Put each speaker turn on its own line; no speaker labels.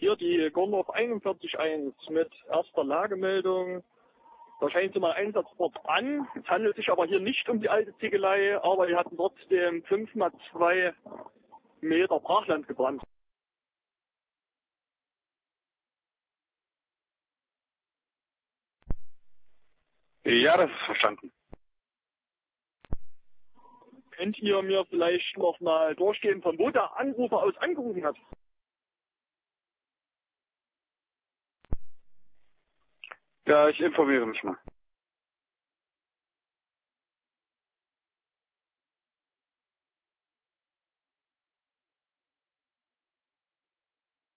Hier die Gorndorf 41.1 mit erster Lagemeldung. Da scheint mal Einsatzort an. Es handelt sich aber hier nicht um die alte Ziegelei, aber wir hatten trotzdem 5x2 Meter Brachland gebrannt.
Ja, das ist verstanden.
Könnt ihr mir vielleicht noch mal durchgehen, von wo der Anrufer aus angerufen hat?
Ja, ich informiere mich mal.